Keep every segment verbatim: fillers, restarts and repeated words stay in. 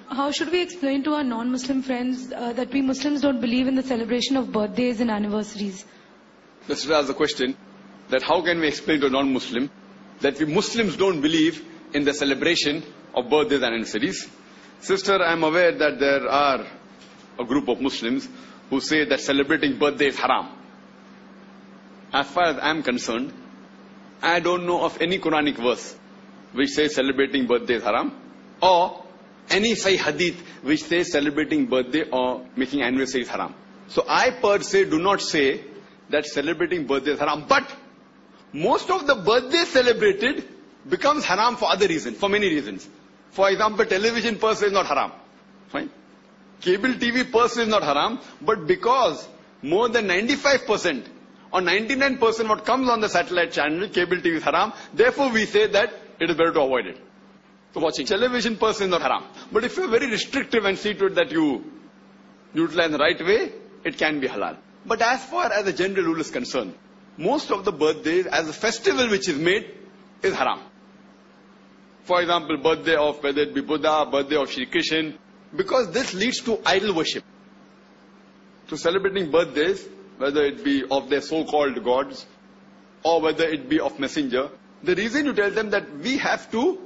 how should we explain to our non-Muslim friends uh, that we Muslims don't believe in the celebration of birthdays and anniversaries? Let's ask the question that how can we explain to a non-Muslim that we Muslims don't believe in the celebration of birthdays and anniversaries? Sister, I am aware that there are a group of Muslims who say that celebrating birthday is haram. As far as I am concerned, I don't know of any Quranic verse which says celebrating birthday is haram, or any Sahih hadith which says celebrating birthday or making anniversary is haram. So I per se do not say that celebrating birthday is haram, but most of the birthdays celebrated becomes haram for other reasons, for many reasons. For example, television per se is not haram. Fine. Cable T V per se is not haram, but because more than ninety-five percent or ninety-nine percent what comes on the satellite channel, cable T V is haram, therefore we say that it is better to avoid it. So watching television per se is not haram. But if you are very restrictive and see to it that you utilize in the right way, it can be halal. But as far as the general rule is concerned, most of the birthdays as a festival which is made is haram. For example, birthday of whether it be Buddha, birthday of Shri Krishna, because this leads to idol worship. So celebrating birthdays, whether it be of their so-called gods or whether it be of messenger, the reason you tell them that we have to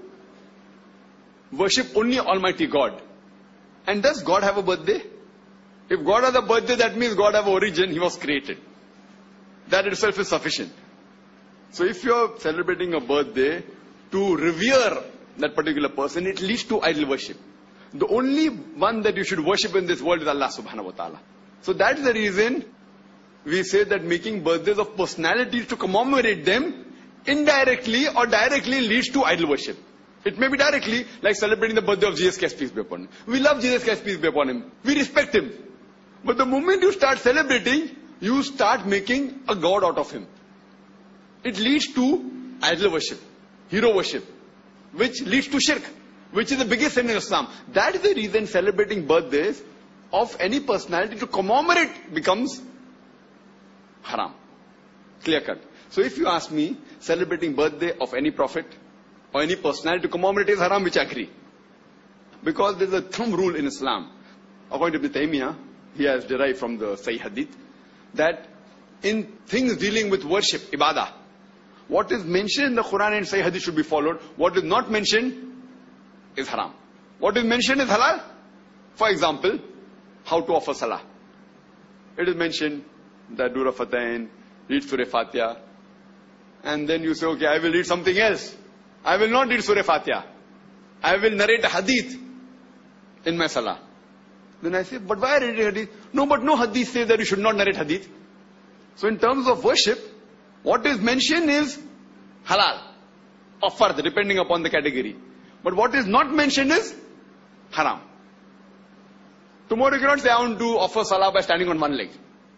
worship only Almighty God. And does God have a birthday? If God has a birthday, that means God has an origin, He was created. That itself is sufficient. So if you are celebrating a birthday to revere that particular person, it leads to idol worship. The only one that you should worship in this world is Allah subhanahu wa ta'ala. So that's the reason we say that making birthdays of personalities to commemorate them indirectly or directly leads to idol worship. It may be directly, like celebrating the birthday of Jesus Christ, peace be upon him. We love Jesus Christ, peace be upon him. We respect him. But the moment you start celebrating, you start making a god out of him. It leads to idol worship, hero worship, which leads to shirk, which is the biggest sin in Islam. That is the reason celebrating birthdays of any personality to commemorate becomes haram. Clear cut. So if you ask me, celebrating birthday of any prophet or any personality to commemorate is haram, which I agree. Because there is a thumb rule in Islam. According to Ibn Taymiyyah, he has derived from the Sahih Hadith, that in things dealing with worship, ibadah, what is mentioned in the Quran and Sahih Hadith should be followed. What is not mentioned is haram. What is mentioned is halal. For example, how to offer salah. It is mentioned that do Rafatain, read Surah Fatiha, and then you say, okay, I will read something else. I will not read Surah Fatiha. I will narrate a hadith in my salah. Then I say, but why narrate hadith? No, but no hadith says that you should not narrate hadith. So in terms of worship, what is mentioned is halal or fard, depending upon the category. But what is not mentioned is haram. Tomorrow you cannot say, I want to offer salah by standing on one leg.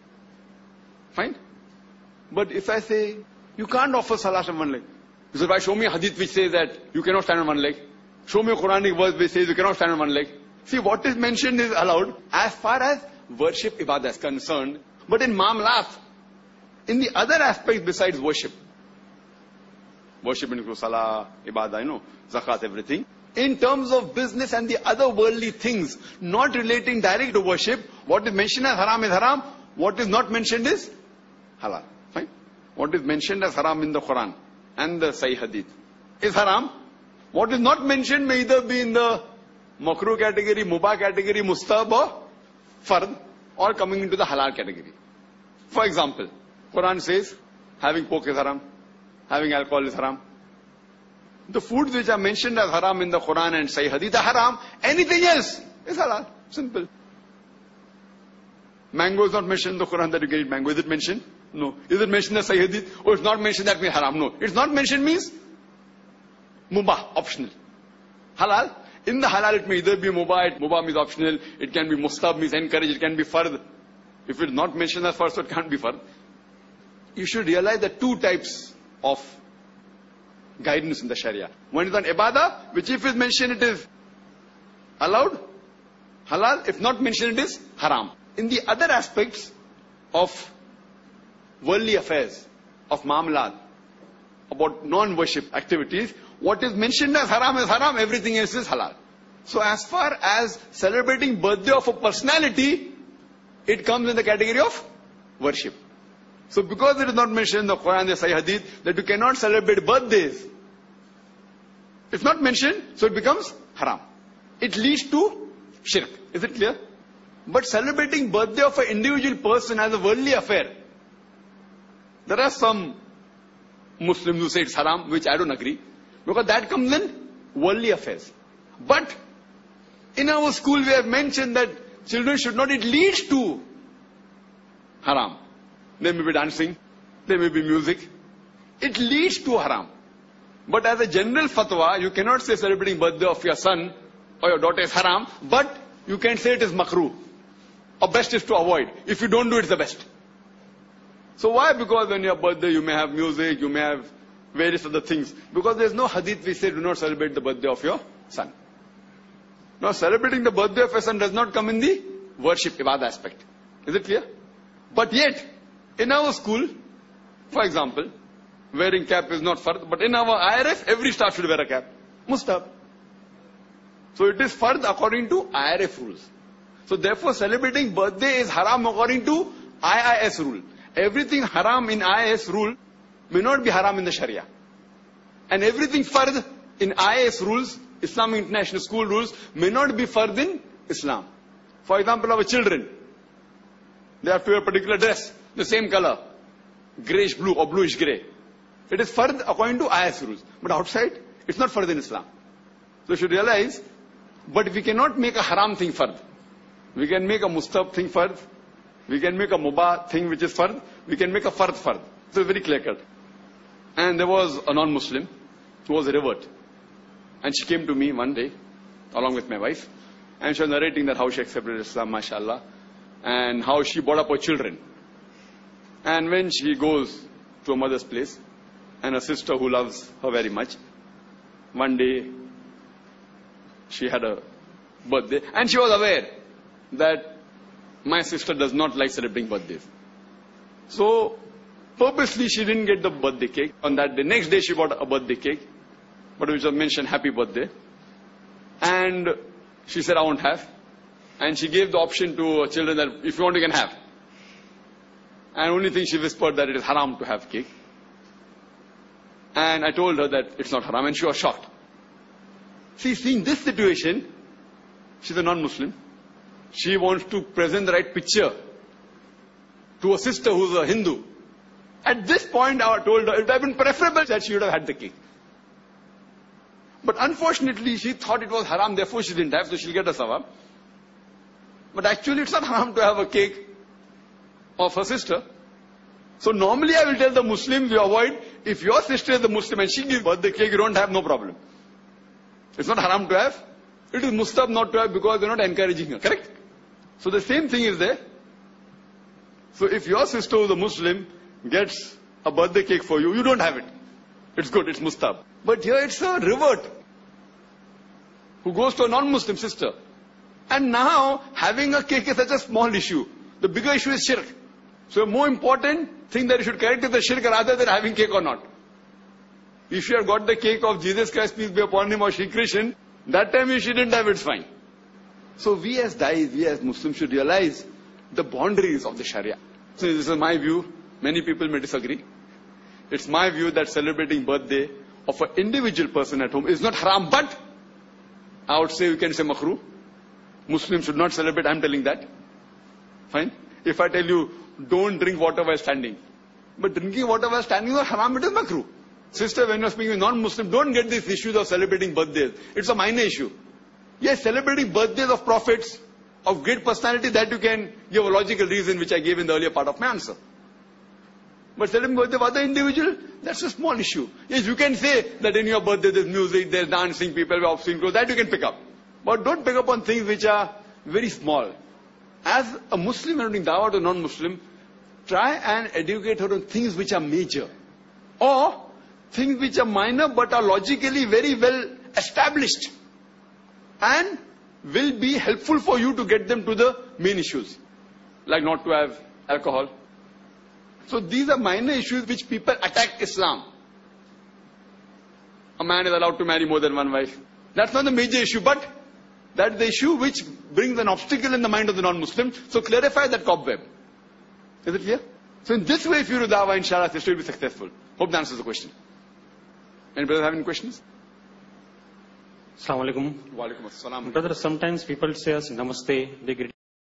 Fine? But if I say, you can't offer salah on one leg. You say, why show me a hadith which says that you cannot stand on one leg. Show me a Quranic verse which says you cannot stand on one leg. See, what is mentioned is allowed as far as worship ibadah is concerned. But in ma'amalat, in the other aspects besides worship, worship includes salah, ibadah, you know, zakat, everything. In terms of business and the other worldly things, not relating direct to worship, what is mentioned as haram is haram. What is not mentioned is halal. Fine? What is mentioned as haram in the Quran and the Sahih Hadith is haram. What is not mentioned may either be in the makruh category, mubah category, mustab or fard, or coming into the halal category. For example, Quran says having pork is haram, having alcohol is haram. The foods which are mentioned as haram in the Quran and Sahih Hadith are haram. Anything else is halal. Simple. Mango is not mentioned in the Quran that you can eat mango. Is it mentioned? No. Is it mentioned in the Sahih Hadith? Oh, it's not mentioned, that means haram. No. It's not mentioned means mubah, optional. Halal. In the halal it may either be mubah, mubah means optional. It can be mustab, means encouraged. It can be fard. If it's not mentioned as fard, so it can't be fard. You should realize that two types of guidance in the Sharia. One is on ibadah, which if it's mentioned it is allowed, halal. If not mentioned it is haram. In the other aspects of worldly affairs, of ma'amalat, about non-worship activities, what is mentioned as haram is haram, everything else is halal. So as far as celebrating birthday of a personality, it comes in the category of worship. So because it is not mentioned in the Quran, the Sahih Hadith, that you cannot celebrate birthdays, it's not mentioned, so it becomes haram. It leads to shirk. Is it clear? But celebrating birthday of an individual person as a worldly affair, there are some Muslims who say it's haram, which I don't agree, because that comes in worldly affairs. But in our school we have mentioned that children should not, it leads to haram. There may be dancing, there may be music. It leads to haram. But as a general fatwa, you cannot say celebrating birthday of your son or your daughter is haram, but you can say it is makruh. Or best is to avoid. If you don't do it, it's the best. So why? Because when your birthday you may have music, you may have various other things. Because there is no hadith which say do not celebrate the birthday of your son. Now celebrating the birthday of your son does not come in the worship, ibadah aspect. Is it clear? But yet, in our school, for example, wearing cap is not fard, but in our I R F, every staff should wear a cap. Mustab. So it is fard according to I R F rules. So therefore celebrating birthday is haram according to I I S rule. Everything haram in I I S rule may not be haram in the Sharia. And everything fard in I I S rules, Islamic International School rules, may not be fard in Islam. For example, our children, they have to wear a particular dress, the same color, greyish blue or bluish grey. It is fard according to I I S rules. But outside, it's not fard in Islam. So you should realize, but we cannot make a haram thing fard. We can make a mustab thing fard. We can make a mubah thing which is fard. We can make a fard fard. So it's very clear cut. And there was a non-Muslim who was a revert. And she came to me one day, along with my wife. And she was narrating that how she accepted Islam, mashallah. And how she brought up her children. And when she goes to her mother's place, and a sister who loves her very much, one day she had a birthday. And she was aware that my sister does not like celebrating birthdays. So, purposely she didn't get the birthday cake on that day. Next day she bought a birthday cake, but which was mentioned happy birthday. And she said, I won't have. And she gave the option to her children that if you want you can have. And only thing she whispered that it is haram to have cake. And I told her that it's not haram, and she was shocked. See, seeing this situation, she's a non-Muslim. She wants to present the right picture to a sister who's a Hindu. At this point, I told her it would have been preferable that she would have had the cake. But unfortunately, she thought it was haram, therefore she didn't have, so she'll get a sawab. But actually, it's not haram to have a cake of her sister. So normally I will tell the Muslims, you avoid, if your sister is a Muslim and she gives birthday cake, you don't have, no problem. It's not haram to have. It is mustab not to have because you're not encouraging her, correct? So the same thing is there. So if your sister who is a Muslim gets a birthday cake for you, you don't have it. It's good, it's mustab. But here it's a revert who goes to a non-Muslim sister. And now having a cake is such a small issue. The bigger issue is shirk. So a more important thing that you should correct is the shirk rather than having cake or not. If you have got the cake of Jesus Christ, peace be upon him, or Shri Krishna, that time you shouldn't have, it's fine. So we as Dais, we as Muslims should realize the boundaries of the Sharia. So this is my view. Many people may disagree. It's my view that celebrating birthday of an individual person at home is not haram, but I would say we can say makruh. Muslims should not celebrate, I'm telling that. Fine. If I tell you, don't drink water while standing. But drinking water while standing is haram, it is makruh. Sister, when you're speaking with non-Muslim, don't get these issues of celebrating birthdays. It's a minor issue. Yes, celebrating birthdays of prophets, of great personality, that you can give a logical reason, which I gave in the earlier part of my answer. But celebrating birthday of other individual, that's a small issue. Yes, you can say that in your birthday there's music, there's dancing, people wear obscene clothes, that you can pick up. But don't pick up on things which are very small. As a Muslim and doing dawah to a non-Muslim, try and educate her on things which are major. Or things which are minor but are logically very well established. And will be helpful for you to get them to the main issues. Like not to have alcohol. So these are minor issues which people attack Islam. A man is allowed to marry more than one wife. That's not the major issue, but That is the issue which brings an obstacle in the mind of the non-Muslim. So clarify that cobweb. Is it clear? So in this way, if you do da'wah, inshallah, this will be successful. Hope that answers the question. Any brother have any questions? Assalamu alaikum. Wa alaikum assalam. Brother, sometimes people say us namaste, they greet